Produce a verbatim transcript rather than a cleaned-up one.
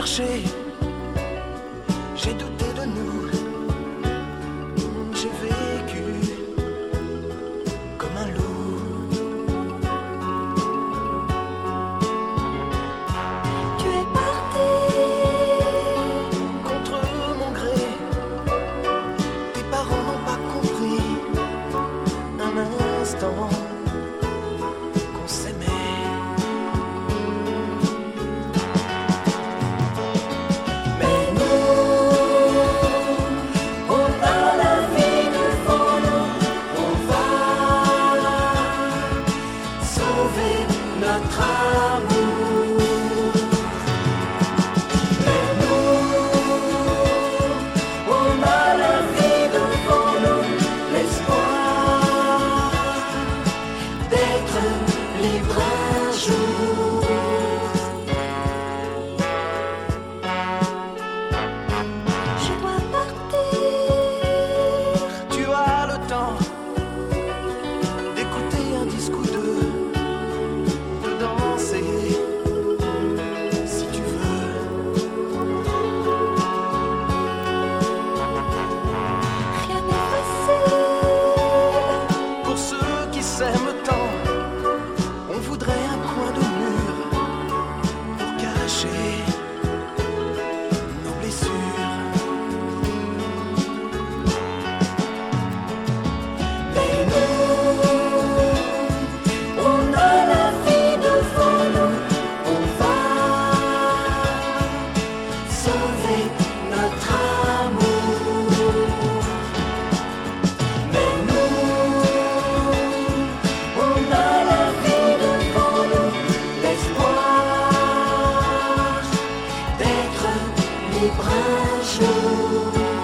marché, j'ai douté de nous, j'ai vécu comme un loup. Tu es parti Contre mon gré, tes parents n'ont pas compris un instant qu'on s'aimait. Mais nous, on a la vie devant nous. On va sauver notre amour. Mais nous, on a la vie devant nous. L'espoir d'être libre un jour. Je dois partir. Tu as le temps d'écouter un disque ou deux, de danser si tu veux. Rien n'est facile. Pour ceux qui s'aiment tant, on voudrait un coin de mur pour cacher nos blessures. Mais nous, on a la vie devant nous. On va sauver notre amour. Mais nous, on a la vie devant nous. L'espoir d'être libre un jour.